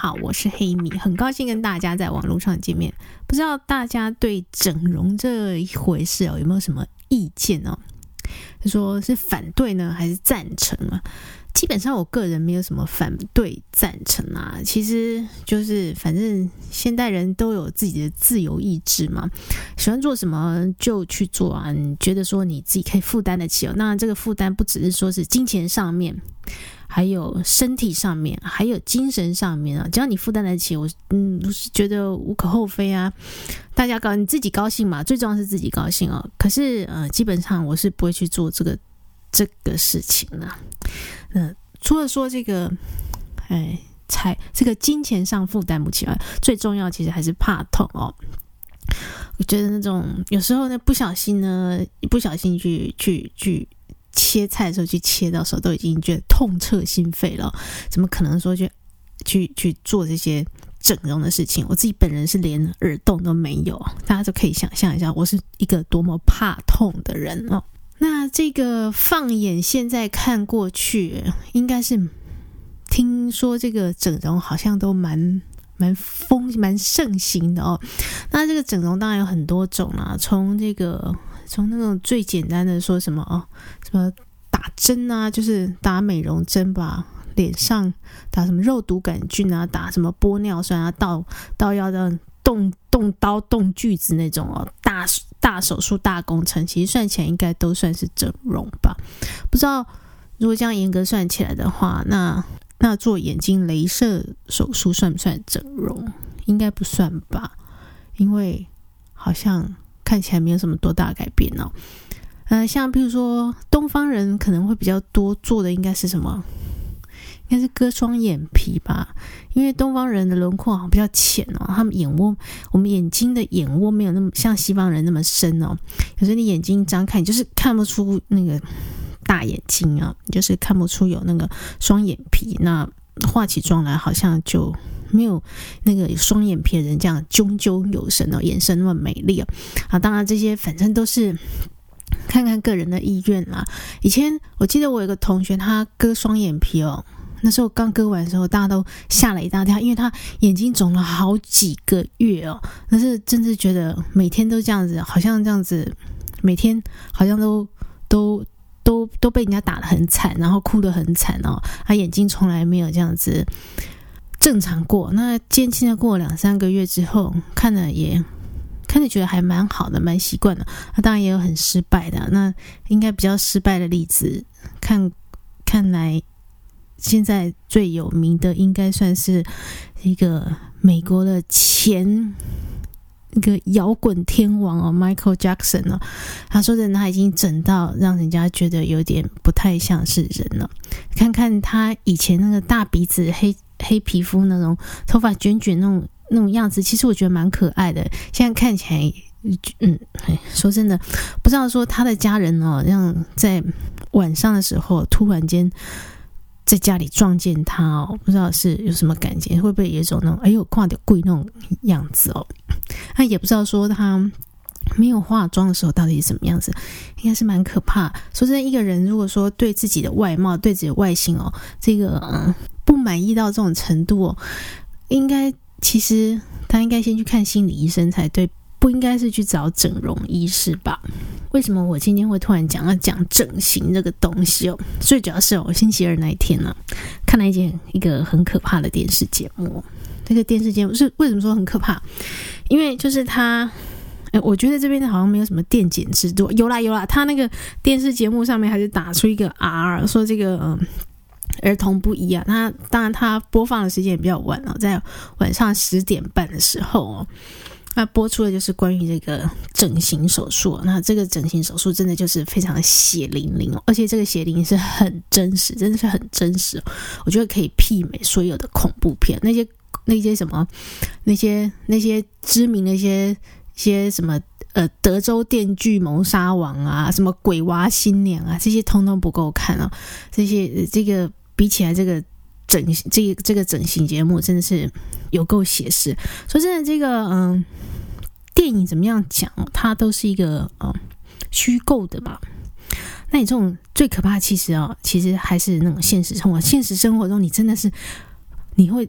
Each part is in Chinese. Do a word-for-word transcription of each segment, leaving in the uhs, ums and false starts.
好，我是黑米，很高兴跟大家在网络上见面。不知道大家对整容这一回事哦，有没有什么意见哦？就说是反对呢，还是赞成啊？基本上我个人没有什么反对赞成啊，其实就是反正现代人都有自己的自由意志嘛，喜欢做什么就去做啊，你觉得说你自己可以负担得起哦，那这个负担不只是说是金钱上面，还有身体上面，还有精神上面啊，只要你负担得起，我嗯我是觉得无可厚非啊。大家高你自己高兴嘛，最重要是自己高兴哦。可是呃，基本上我是不会去做这个这个事情啦。那除了说这个，哎，财这个金钱上负担不起来，最重要其实还是怕痛哦。我觉得那种有时候呢，不小心呢，不小心去去去切菜的时候，去切到手都已经觉得痛彻心扉了，怎么可能说去去去做这些整容的事情？我自己本人是连耳洞都没有，大家就可以想象一下，我是一个多么怕痛的人哦。那这个放眼现在看过去，应该是听说这个整容好像都蛮蛮风蛮盛行的哦。那这个整容当然有很多种啦，从这个从那种最简单的说什么哦，什么打针啊，就是打美容针吧，脸上打什么肉毒杆菌啊，打什么玻尿酸啊，到到要让动动刀动锯子那种哦，大大手术大工程，其实算起来应该都算是整容吧。不知道如果这样严格算起来的话，那那做眼睛雷射手术算不算整容？应该不算吧，因为好像看起来没有什么多大改变哦。呃，像譬如说东方人可能会比较多做的应该是什么？应该是割双眼皮吧，因为东方人的轮廓好像比较浅哦，他们眼窝，我们眼睛的眼窝没有那么像西方人那么深哦。有时候你眼睛张开，你就是看不出那个大眼睛啊，你就是看不出有那个双眼皮。那化起妆来好像就没有那个双眼皮的人这样炯炯有神哦，眼神那么美丽哦。啊，当然这些反正都是看看个人的意愿啦。以前我记得我有个同学，他割双眼皮哦。那时候刚割完的时候，大家都吓了一大跳，因为他眼睛肿了好几个月哦。但是真是觉得每天都这样子，好像这样子，每天好像都都都都被人家打得很惨，然后哭得很惨哦。他眼睛从来没有这样子正常过。那渐渐的过两三个月之后，看了也看着觉得还蛮好的，蛮习惯的。那当然也有很失败的，那应该比较失败的例子，看看来。现在最有名的应该算是一个美国的前那个摇滚天王哦 Michael Jackson 哦，他说的他已经整到让人家觉得有点不太像是人了。看看他以前那个大鼻子黑黑皮肤那种头发卷卷那种那种样子，其实我觉得蛮可爱的。现在看起来嗯，说真的不知道说他的家人哦，让在晚上的时候突然间在家里撞见他哦，不知道是有什么感觉，会不会有一种那种哎呦看到贵那种样子哦？他也不知道说他没有化妆的时候到底是什么样子，应该是蛮可怕。说真的，一个人如果说对自己的外貌、对自己的外形哦，这个嗯不满意到这种程度哦，应该其实他应该先去看心理医生才对。不应该是去找整容医师吧？为什么我今天会突然讲要讲整形这个东西哦？最主要是我星期二那一天呢、啊，看了一件一个很可怕的电视节目。这个电视节目是为什么说很可怕？因为就是他，我觉得这边好像没有什么电检制度。有啦有啦，他那个电视节目上面还是打出一个 R， 说这个嗯。儿童不宜啊，那当然他播放的时间也比较晚哦，在晚上十点半的时候哦。那播出的就是关于这个整形手术，那这个整形手术真的就是非常的血淋淋哦，而且这个血淋淋是很真实，真的是很真实哦。我觉得可以媲美所有的恐怖片，那些那些什么那些那些知名的一些一些什么呃德州电锯谋杀王啊，什么鬼娃新娘啊，这些通通不够看哦。这些这个比起来，这个。整这个这个整形节目真的是有够写实。说真的，这个嗯，电影怎么样讲，它都是一个嗯虚构的嘛。那你这种最可怕，其实啊、哦，其实还是那种现实生活。现实生活中，你真的是你会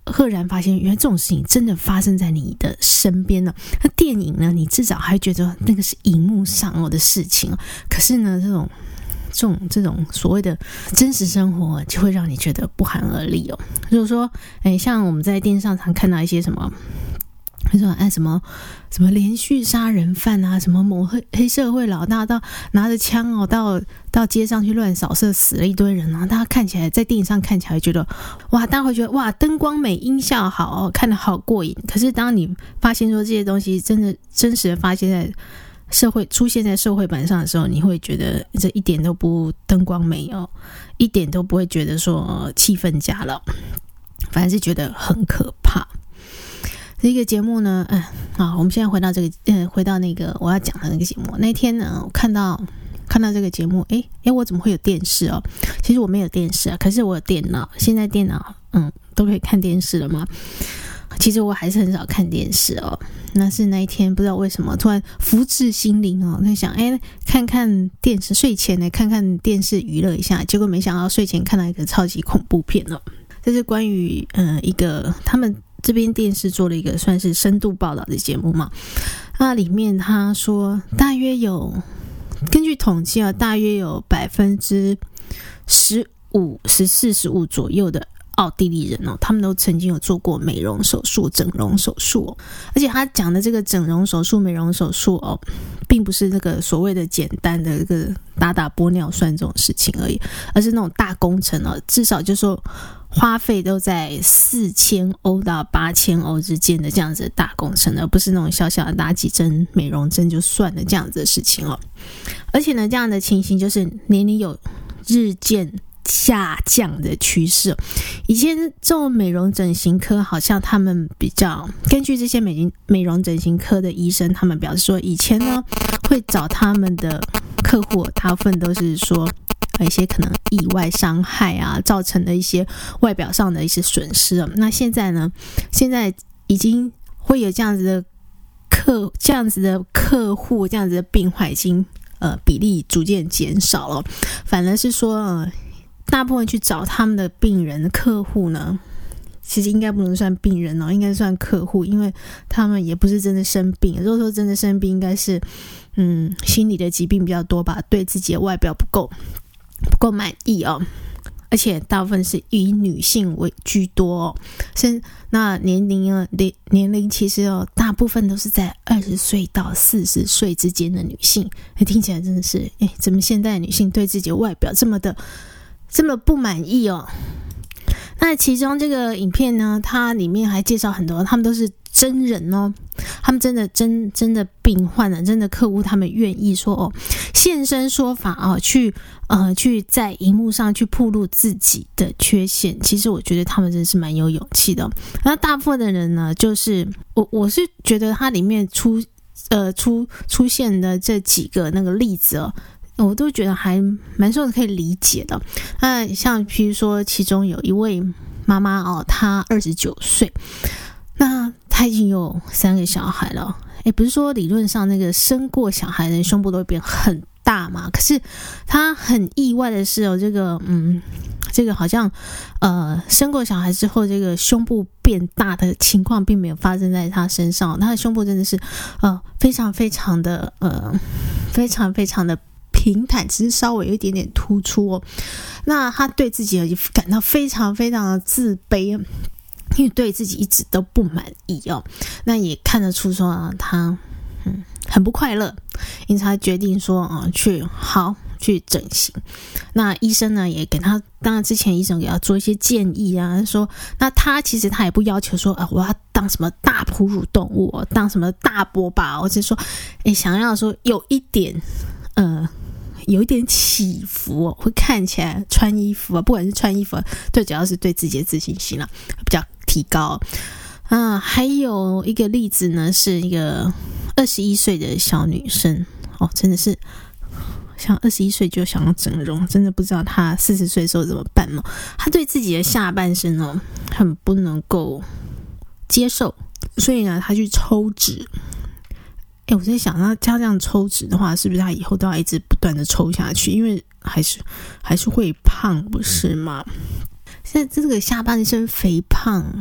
赫然发现原来这种事情真的发生在你的身边呢。那电影呢，你至少还觉得那个是荧幕上哦的事情，可是呢这种这种这种所谓的真实生活就会让你觉得不寒而栗哦。就是说诶像我们在电视上常看到一些什么他说哎什么什么连续杀人犯啊，什么某黑黑社会老大到拿着枪哦到到街上去乱扫射，死了一堆人啊，大家看起来在电影上看起来觉得哇，大家会觉得哇灯光美音效好哦，看得好过瘾。可是当你发现说这些东西真的真实的发现在社会出现在社会版上的时候，你会觉得这一点都不灯光美哦，一点都不会觉得说、呃、气氛佳了，反而是觉得很可怕。这个节目呢，嗯，好，我们现在回到这个，呃，回到那个我要讲的那个节目。那天呢，我看到看到这个节目，诶诶，我怎么会有电视哦？其实我没有电视啊，可是我有电脑。现在电脑，嗯，都可以看电视了吗？其实我还是很少看电视哦。那是那一天不知道为什么突然福至心灵哦，在想，诶，看看电视，睡前呢看看电视娱乐一下。结果没想到睡前看到一个超级恐怖片哦。这是关于呃一个他们这边电视做了一个算是深度报道的节目嘛，那里面他说大约有根据统计啊，大约有百分之十五、十四、十五左右的奥地利人哦，他们都曾经有做过美容手术、整容手术哦。而且他讲的这个整容手术、美容手术哦，并不是那个所谓的简单的这个打打玻尿酸这种事情而已，而是那种大工程哦，至少就说花费都在四千欧到八千欧之间的这样子的大工程，而不是那种小小的打几针美容针就算了这样子的事情哦。而且呢，这样的情形就是年龄有日渐下降的趋势。以前这种美容整形科好像他们比较根据这些美美容整形科的医生，他们表示说以前呢会找他们的客户大部分都是说一些可能意外伤害啊造成的一些外表上的一些损失了。那现在呢，现在已经会有这样子的客这样子的客户这样子的病患已经呃比例逐渐减少了，反而是说呃大部分去找他们的病人的客户呢，其实应该不能算病人哦，应该算客户，因为他们也不是真的生病。如果说真的生病，应该是嗯心理的疾病比较多吧，对自己的外表不够不够满意哦。而且大部分是以女性为居多哦，是那年龄啊年龄其实哦，大部分都是在二十岁到四十岁之间的女性。听起来真的是，哎，怎么现代的女性对自己的外表这么的这么不满意哦？那其中这个影片呢，它里面还介绍很多，他们都是真人哦，他们真的真真的病患啊，真的客户，他们愿意说哦，现身说法啊，去呃去在荧幕上去暴露自己的缺陷。其实我觉得他们真是蛮有勇气的。那大部分的人呢，就是我我是觉得它里面出呃出出现的这几个那个例子哦，我都觉得还蛮受可以理解的。那像比如说其中有一位妈妈哦，她二十九岁，那她已经有三个小孩了。诶，不是说理论上那个生过小孩的胸部都会变很大嘛？可是她很意外的是哦，这个嗯，这个好像呃生过小孩之后，这个胸部变大的情况并没有发生在她身上。她的胸部真的是呃非常非常的呃非常非常的平坦，只是稍微有一点点突出哦。那他对自己也感到非常非常的自卑，因为对自己一直都不满意哦。那也看得出说啊，他嗯很不快乐，因此他决定说啊，去好去整形。那医生呢也给他，当然之前医生给他做一些建议啊，说那他其实他也不要求说啊，我要当什么大哺乳动物哦，当什么大波霸，或者说诶想要说有一点呃。有一点起伏哦，会看起来穿衣服啊，不管是穿衣服啊，最主要是对自己的自信心啦、啊、比较提高啊。还有一个例子呢，是一个二十一岁的小女生哦，真的是像二十一岁就想要整容，真的不知道她四十岁的时候怎么办哦。她对自己的下半身哦很不能够接受，所以呢，她去抽脂。欸、我在想他这样抽脂的话，是不是他以后都要一直不断的抽下去，因为还是还是会胖不是吗？现在这个下半身肥胖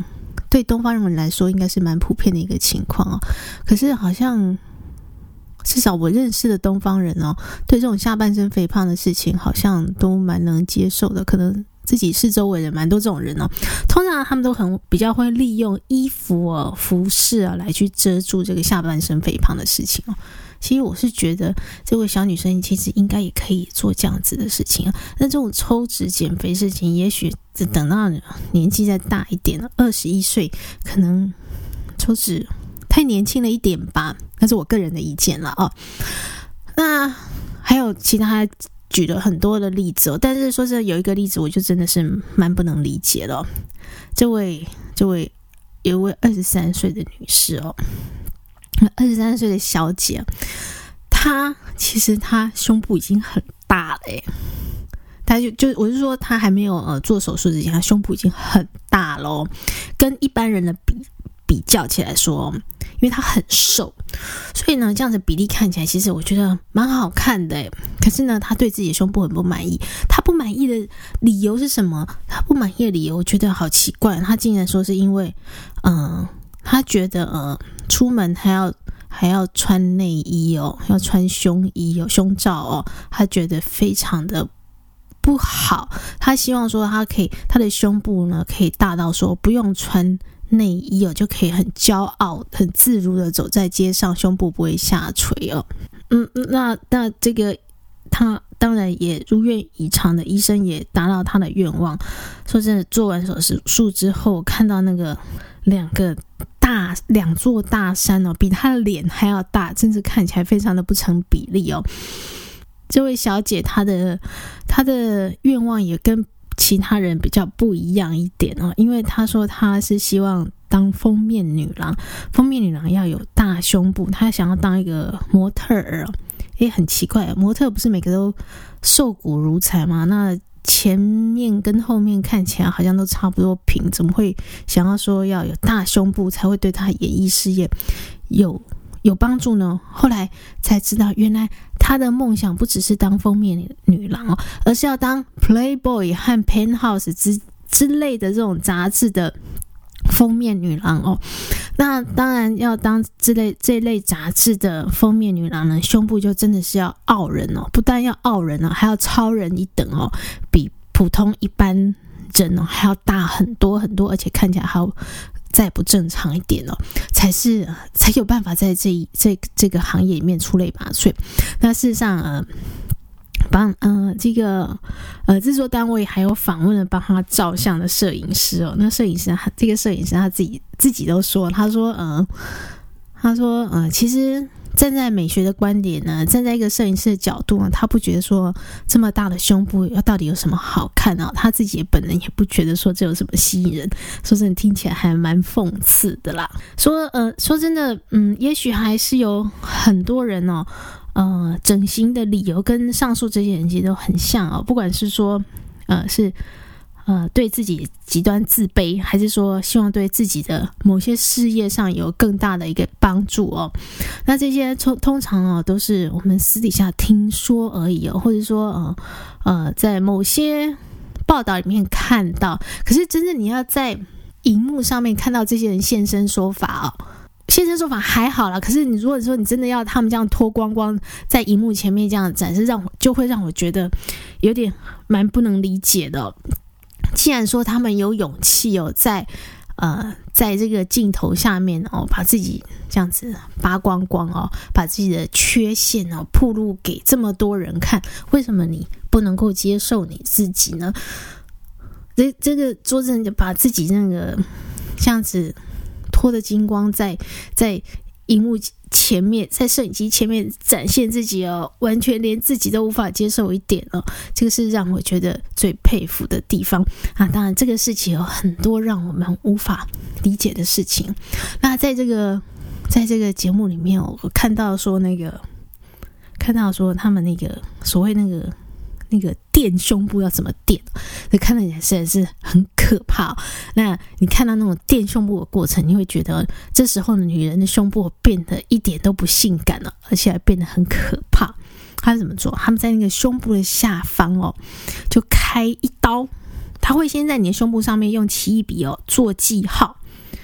对东方人来说应该是蛮普遍的一个情况哦。可是好像至少我认识的东方人哦，对这种下半身肥胖的事情好像都蛮能接受的，可能自己是周围人蛮多这种人哦。通常他们都很比较会利用衣服哦、服饰啊来去遮住这个下半身肥胖的事情哦。其实我是觉得这位小女生其实应该也可以做这样子的事情啊。那这种抽脂减肥事情，也许等到年纪再大一点了，二十一岁可能抽脂太年轻了一点吧，那是我个人的意见了哦。那还有其他举了很多的例子哦，但是说是有一个例子我就真的是蛮不能理解了哦。这位这位有一位二十三岁的女士哦，二十三岁的小姐，她其实她胸部已经很大了耶，她就就我是说她还没有呃做手术之前，她胸部已经很大了哦，跟一般人的比比较起来说，因为她很瘦，所以呢这样子比例看起来其实我觉得蛮好看的耶。可是呢她对自己的胸部很不满意，她不满意的理由是什么？她不满意的理由我觉得好奇怪，她竟然说是因为嗯、呃，她觉得呃出门还要还要穿内衣哦，要穿胸衣哦、胸罩哦，她觉得非常的不好。她希望说她可以，她的胸部呢可以大到说不用穿内衣哦，就可以很骄傲、很自如的走在街上，胸部不会下垂哦。嗯，那那这个她当然也如愿以偿的，医生也达到她的愿望。说真的，做完手术之后，看到那个两个大两座大山哦，比她的脸还要大，真是看起来非常的不成比例哦。这位小姐她的她的愿望也跟其他人比较不一样一点哦，因为她说她是希望当封面女郎，封面女郎要有大胸部，她想要当一个模特儿哦。也很奇怪，模特不是每个都瘦骨如柴吗？那前面跟后面看起来好像都差不多平，怎么会想要说要有大胸部才会对她演艺事业有有帮助呢？后来才知道，原来她的梦想不只是当封面女郎哦，而是要当 Playboy 和 Penthouse 之之类的这种杂志的封面女郎哦。那当然要当这类这类杂志的封面女郎呢，胸部就真的是要傲人哦，不但要傲人哦，还要超人一等哦，比普通一般人哦还要大很多很多，而且看起来还要再不正常一点哦，才是才有办法在这一这这个行业里面出类拔萃。那事实上呃。帮呃这个呃制作单位还有访问了帮他照相的摄影师哦，那摄影师这个摄影师他自己自己都说，他说呃他说呃其实站在美学的观点呢，站在一个摄影师的角度呢，他不觉得说这么大的胸部要到底有什么好看啊，他自己本人也不觉得说这有什么吸引人，说真的听起来还蛮讽刺的啦。说呃说真的嗯也许还是有很多人哦呃，整形的理由跟上述这些人其实都很像哦，不管是说呃是呃对自己极端自卑，还是说希望对自己的某些事业上有更大的一个帮助哦。那这些通通常哦都是我们私底下听说而已哦，或者说呃呃在某些报道里面看到，可是真正你要在荧幕上面看到这些人现身说法哦。现身说法还好啦，可是你如果说你真的要他们这样脱光光在荧幕前面这样展示，让我就会让我觉得有点蛮不能理解的哦。既然说他们有勇气哦，在呃在这个镜头下面哦，把自己这样子扒光光哦，把自己的缺陷哦暴露给这么多人看，为什么你不能够接受你自己呢？这这个说真的，把自己那个这样子脱得精光在在荧幕前面，在摄影机前面展现自己哦，完全连自己都无法接受一点哦，这个是让我觉得最佩服的地方啊。当然这个事情有很多让我们无法理解的事情。那在这个在这个节目里面我看到说那个看到说他们那个所谓那个那个垫胸部要怎么垫，这看起来实在是很可怕哦。那你看到那种垫胸部的过程，你会觉得这时候的女人的胸部变得一点都不性感了，而且还变得很可怕。他怎么做？他们在那个胸部的下方哦，就开一刀，他会先在你的胸部上面用奇异笔哦做记号，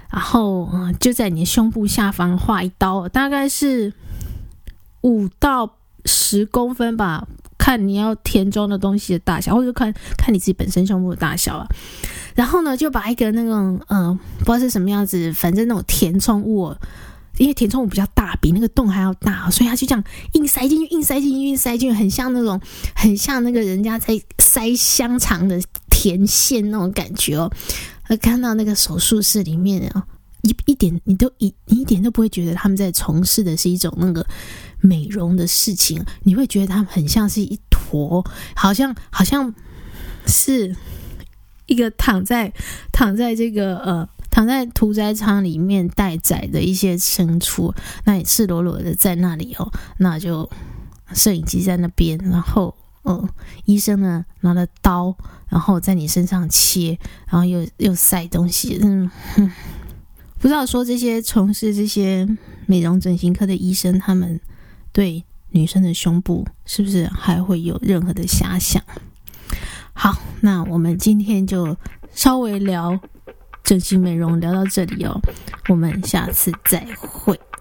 然后、嗯、就在你的胸部下方划一刀，大概是五到十公分吧，看你要填装的东西的大小，或者看看你自己本身胸部的大小啊。然后呢，就把一个那种呃不知道是什么样子，反正那种填充物、哦，因为填充物比较大，比那个洞还要大，所以他就这样硬塞进去，硬塞进去，硬塞进去，很像那种很像那个人家在塞香肠的填线那种感觉哦。看到那个手术室里面哦，一一点你都一你一点都不会觉得他们在从事的是一种那个美容的事情，你会觉得他们很像是一坨，好像好像是一个躺在躺在这个呃躺在屠宰场里面待宰的一些牲畜，那也赤裸裸的在那里哦，那就摄影机在那边，然后呃医生呢拿了刀，然后在你身上切，然后又又塞东西，嗯哼，不知道说这些从事这些美容整形科的医生，他们对女生的胸部是不是还会有任何的遐想？好，那我们今天就稍微聊整形美容聊到这里哦，我们下次再会。